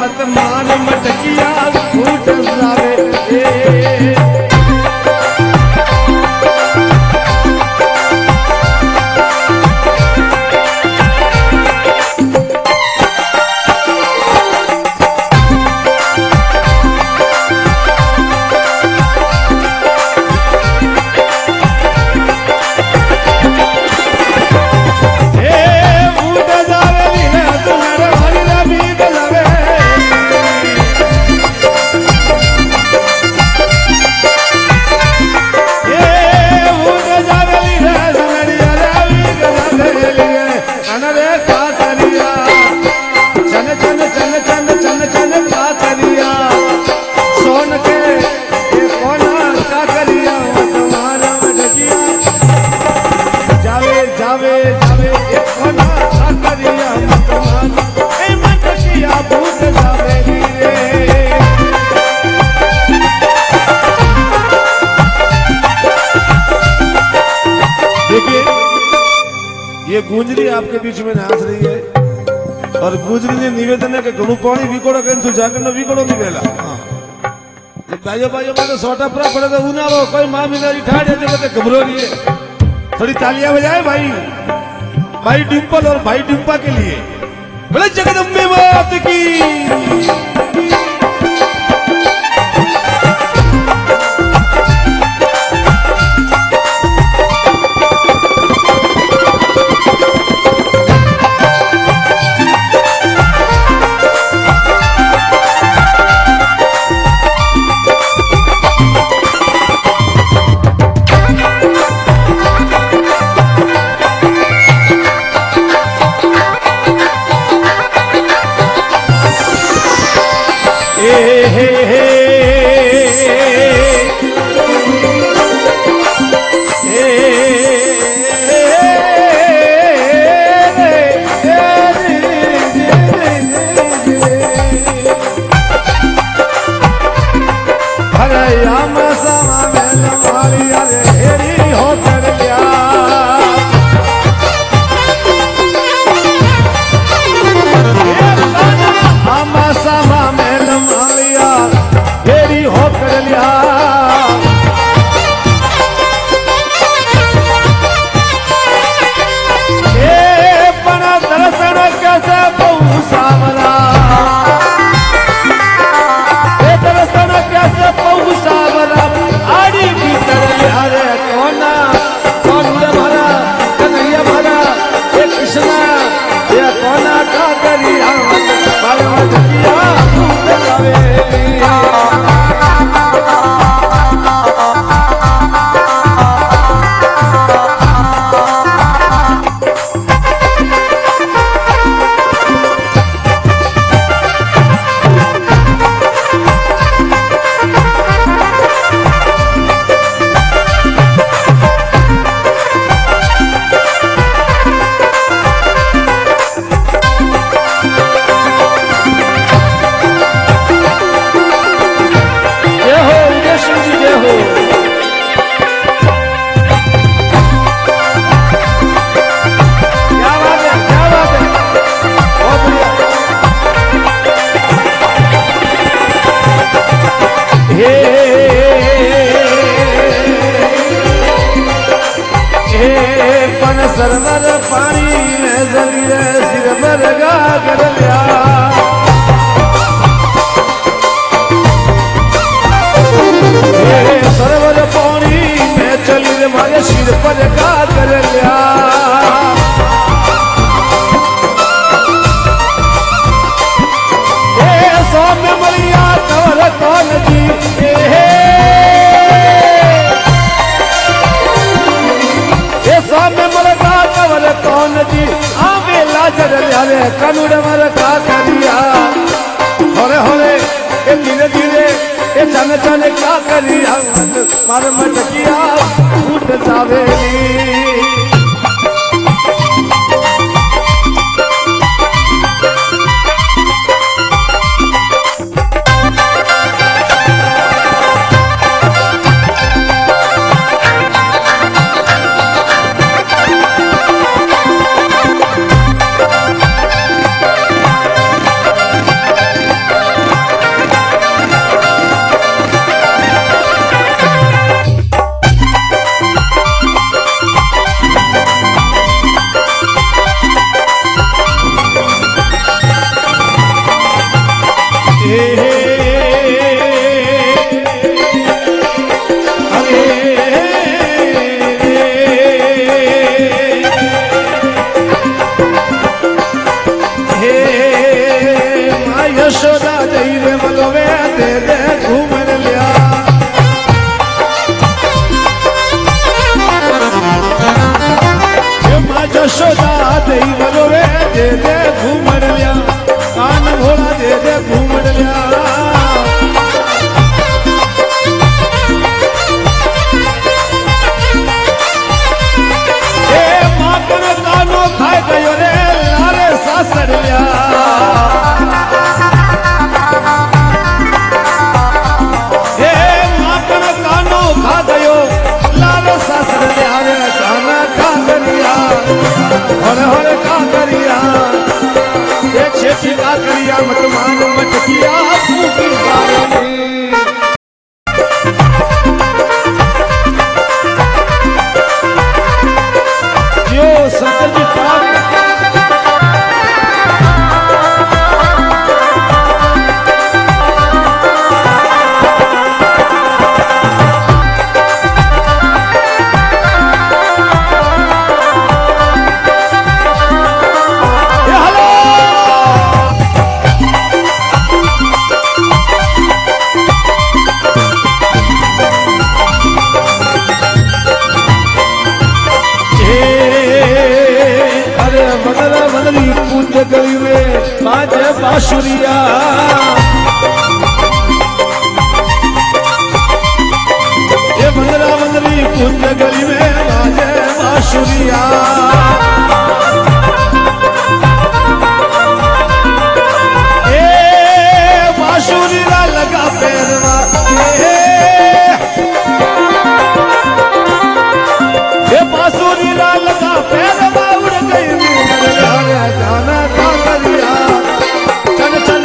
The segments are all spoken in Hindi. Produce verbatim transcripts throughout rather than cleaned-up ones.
मत मान मटकिया फूट जावे ये गुंजरी आपके बीच में नाच रही है और गुंजरी ने निवेदन है कि घणु पानी विकोड़ो कहीं तू जाकर न विकोड़ो नहीं वेला बाजो बाजो में तो सोटा पूरा पड़े तो उनारो कोई माँ मिनारी ठाड़ जाते कहते घबरो रही है थोड़ी तालियां बजाए भाई भाई डिंपल और भाई डिंपा के लिए बोले जगदम्बे मात की सरवर पानी में जलिए सिर पर गागर लिया सरवर पानी में चलिए मारे सिर पर गागर लिया सौम्य मरिया कवर कौन जी सौम्य मरका कवर कौन जी आवे लाजर यारे कानून मर का करिया होरे होरे ए धीरे धीरे ए चन चन का करिया मार मटकिया उठ जावेली यशोदा जई रे मलवे दे दे घूमन लिया माँ यशोदा जई मलवे दे दे घूमन लिया कान भोला दे दे घूमन लिया ए माँ कनो कानो खाए गयो रे लारे सासर लिया हर का करिया एक छेची का करिया मत मान मत किया फूकी बारी यो सतजी पाक गली में बाजे बांसुरिया ये मंदरा मंदरी कुंज गली में बाजे बांसुरिया ए बांसुरिया लगा पैरवा ये बांसुरिया लगा पैरवा उड़ गई गाना का करिया चल चल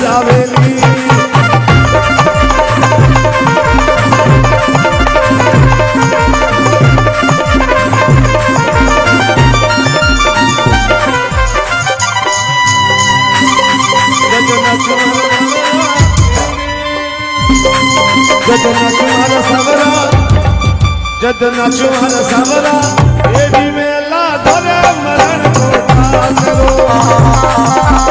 जावेली जतना तुम्हारा सवरा जतना तुम्हारा सवरा एडी मेला धरे मरण को करो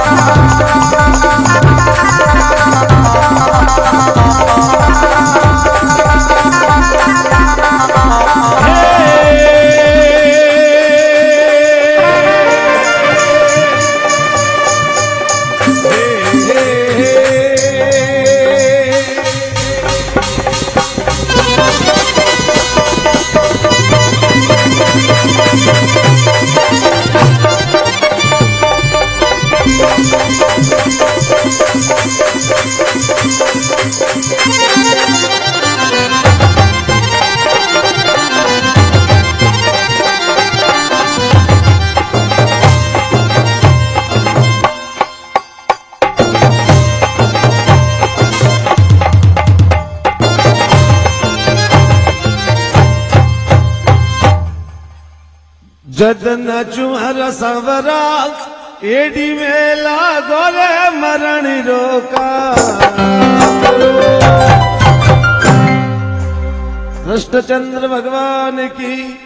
जदना चुहरा सवरा एडी मेला गोरे मरण रोका कृष्णचंद्र भगवान की